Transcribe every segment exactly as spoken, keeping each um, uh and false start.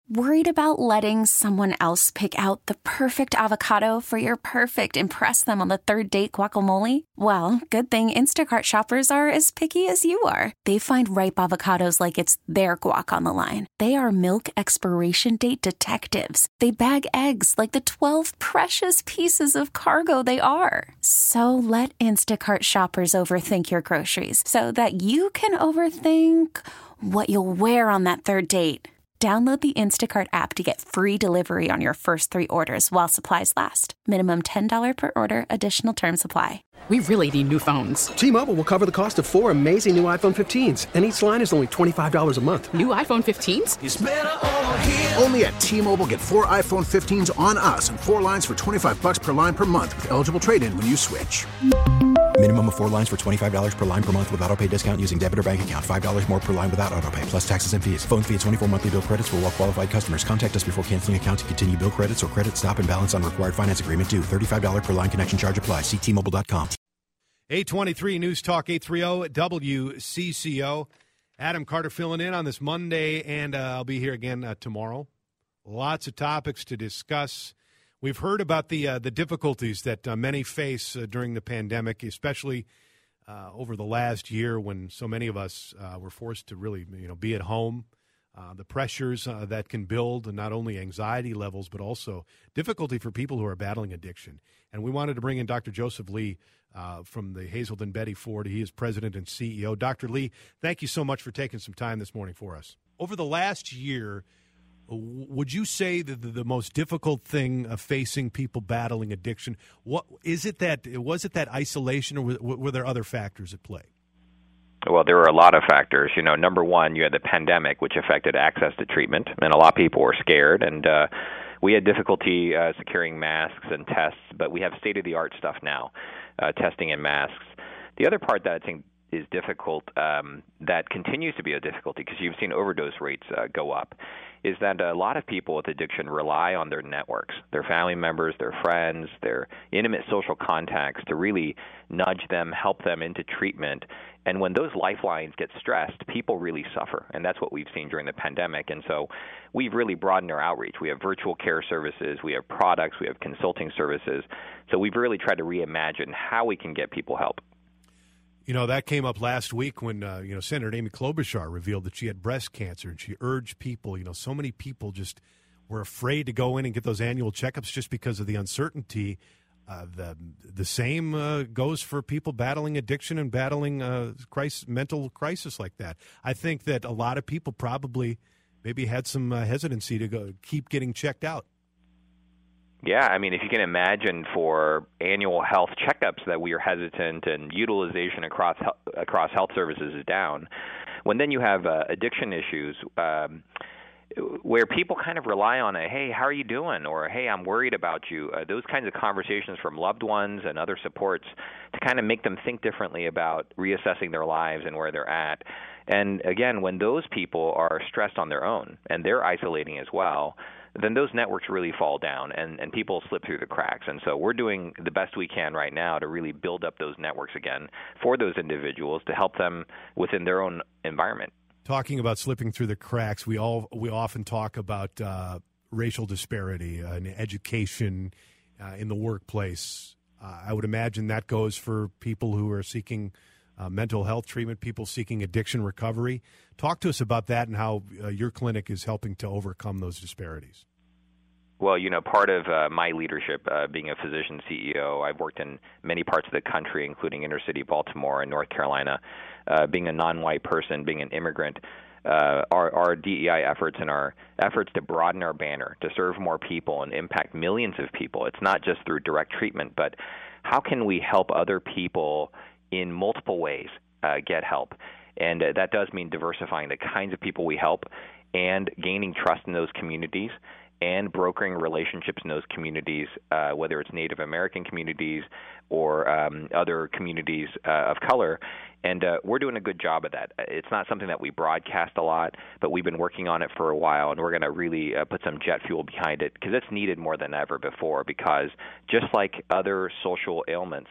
Worried about letting someone else pick out the perfect avocado for your perfect impress them on the third date guacamole? Well, good thing Instacart shoppers are as picky as you are. They find ripe avocados like it's their guac on the line. They are milk expiration date detectives. They bag eggs like the twelve precious pieces of cargo they are. So let Instacart shoppers overthink your groceries so that you can overthink what you'll wear on that third date. Download the Instacart app to get free delivery on your first three orders while supplies last. Minimum ten dollars per order. Additional terms apply. We really need new phones. T-Mobile will cover the cost of four amazing new iPhone fifteens, and each line is only twenty-five dollars a month. New iPhone fifteens? It's better over here. Only at T-Mobile, get four iPhone fifteens on us and four lines for twenty-five dollars per line per month with eligible trade-in when you switch. Minimum of four lines for twenty-five dollars per line per month with autopay discount using debit or bank account. five dollars more per line without autopay, plus taxes and fees. Phone fee at twenty-four monthly bill credits for well-qualified customers. Contact us before canceling account to continue bill credits or credit stop and balance on required finance agreement due. thirty-five dollars per line connection charge applies. See T Mobile dot com. eight twenty-three News Talk eight thirty W C C O. Adam Carter filling in on this Monday, and uh, I'll be here again uh, tomorrow. Lots of topics to discuss. We've heard about the uh, the difficulties that uh, many face uh, during the pandemic, especially uh, over the last year when so many of us uh, were forced to really, you know, be at home. Uh, the pressures uh, that can build not only anxiety levels, but also difficulty for people who are battling addiction. And we wanted to bring in Doctor Joseph Lee uh, from the Hazelden Betty Ford. He is president and C E O. Doctor Lee, thank you so much for taking some time this morning for us. Over the last year, would you say that the, the most difficult thing of facing people battling addiction, what is it that was it that isolation, or were, were there other factors at play? Well, there were a lot of factors. You know, number one, you had the pandemic, which affected access to treatment, and a lot of people were scared, and uh, we had difficulty uh, securing masks and tests, but we have state-of-the-art stuff now, uh, testing and masks. The other part that I think is difficult, um, that continues to be a difficulty because you've seen overdose rates uh, go up, is that a lot of people with addiction rely on their networks, their family members, their friends, their intimate social contacts to really nudge them, help them into treatment. And when those lifelines get stressed, people really suffer. And that's what we've seen during the pandemic. And so we've really broadened our outreach. We have virtual care services, we have products, we have consulting services. So we've really tried to reimagine how we can get people help. You know, that came up last week when, uh, you know, Senator Amy Klobuchar revealed that she had breast cancer, and she urged people, you know, so many people just were afraid to go in and get those annual checkups just because of the uncertainty. Uh, the the same uh, goes for people battling addiction and battling uh, crisis, mental crisis like that. I think that a lot of people probably maybe had some uh, hesitancy to go keep getting checked out. Yeah, I mean, if you can imagine for annual health checkups that we are hesitant and utilization across across health services is down, when then you have uh, addiction issues um, where people kind of rely on a, hey, how are you doing? Or, hey, I'm worried about you. Uh, those kinds of conversations from loved ones and other supports to kind of make them think differently about reassessing their lives and where they're at. And again, when those people are stressed on their own and they're isolating as well, then those networks really fall down and, and people slip through the cracks. And so we're doing the best we can right now to really build up those networks again for those individuals to help them within their own environment. Talking about slipping through the cracks, we all we often talk about uh, racial disparity uh, in education, uh, in the workplace. Uh, I would imagine that goes for people who are seeking uh, mental health treatment, people seeking addiction recovery. Talk to us about that and how uh, your clinic is helping to overcome those disparities. Well, you know, part of uh, my leadership, uh, being a physician C E O, I've worked in many parts of the country, including inner city Baltimore and North Carolina. Uh, being a non-white person, being an immigrant, uh, our, our D E I efforts and our efforts to broaden our banner, to serve more people and impact millions of people. It's not just through direct treatment, but how can we help other people in multiple ways uh, get help? And uh, that does mean diversifying the kinds of people we help and gaining trust in those communities and brokering relationships in those communities, uh, whether it's Native American communities or um, other communities uh, of color. And uh, we're doing a good job of that. It's not something that we broadcast a lot, but we've been working on it for a while, and we're going to really uh, put some jet fuel behind it because it's needed more than ever before, because just like other social ailments,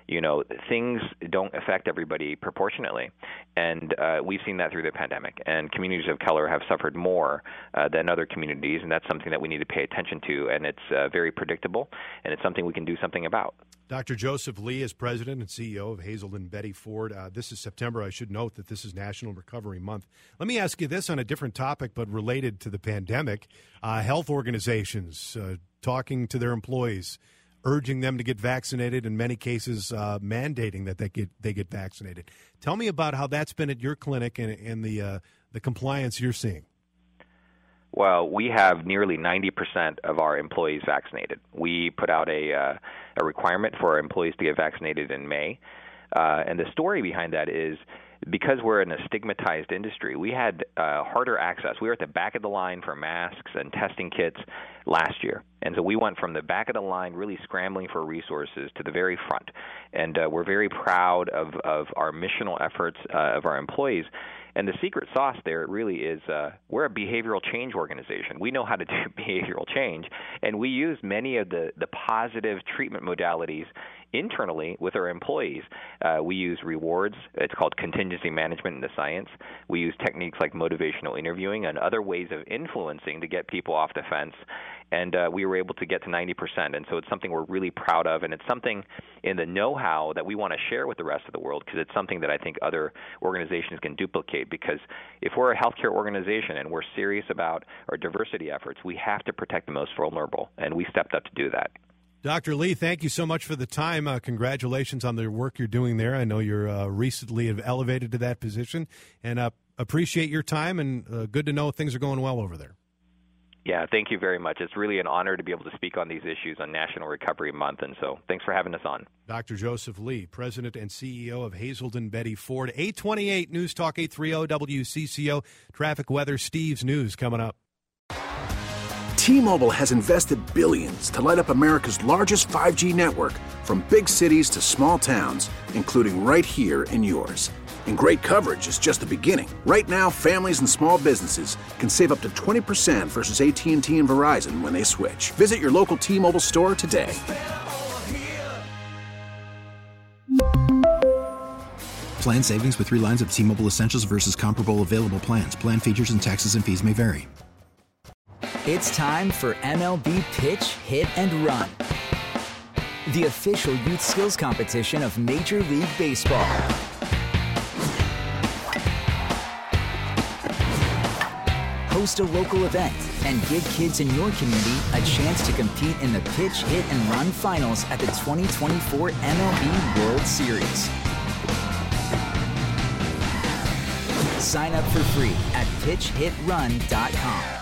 you know, things don't affect everybody proportionately. And uh, we've seen that through the pandemic. And communities of color have suffered more uh, than other communities, and that's something that we need to pay attention to. And it's uh, very predictable, and it's something we can do something about. Doctor Joseph Lee is president and C E O of Hazelden Betty Ford. Uh, this is September. I should note that this is National Recovery Month. Let me ask you this on a different topic, but related to the pandemic. Uh, health organizations uh, talking to their employees, urging them to get vaccinated, in many cases uh, mandating that they get they get vaccinated. Tell me about how that's been at your clinic and, and the uh, the compliance you're seeing. Well, we have nearly ninety percent of our employees vaccinated. We put out a, uh, a requirement for our employees to get vaccinated in May. Uh, and the story behind that is because we're in a stigmatized industry, we had uh, harder access. We were at the back of the line for masks and testing kits last year. And so we went from the back of the line really scrambling for resources to the very front. And uh, we're very proud of, of our missional efforts uh, of our employees. And the secret sauce there really is uh, we're a behavioral change organization. We know how to do behavioral change, and we use many of the, the positive treatment modalities internally with our employees. Uh, we use rewards. It's called contingency management in the science. We use techniques like motivational interviewing and other ways of influencing to get people off the fence. And uh, we were able to get to ninety percent. And so it's something we're really proud of, and it's something in the know-how that we want to share with the rest of the world, because it's something that I think other organizations can duplicate. Because if we're a healthcare organization and we're serious about our diversity efforts, we have to protect the most vulnerable, and we stepped up to do that. Doctor Lee, thank you so much for the time. Uh, congratulations on the work you're doing there. I know you're uh, recently elevated to that position, and uh, appreciate your time, and uh, good to know things are going well over there. Yeah, thank you very much. It's really an honor to be able to speak on these issues on National Recovery Month, and so thanks for having us on. Doctor Joseph Lee, President and C E O of Hazelden Betty Ford. eight twenty-eight News Talk eight thirty W C C O. Traffic, weather, Steve's News coming up. T-Mobile has invested billions to light up America's largest five G network, from big cities to small towns, including right here in yours. And great coverage is just the beginning. Right now, families and small businesses can save up to twenty percent versus A T and T and Verizon when they switch. Visit your local T-Mobile store today. Plan savings with three lines of T-Mobile Essentials versus comparable available plans. Plan features and taxes and fees may vary. It's time for M L B Pitch, Hit, and Run, the official youth skills competition of Major League Baseball. Host a local event and give kids in your community a chance to compete in the Pitch, Hit, and Run finals at the twenty twenty-four M L B World Series. Sign up for free at pitch hit run dot com.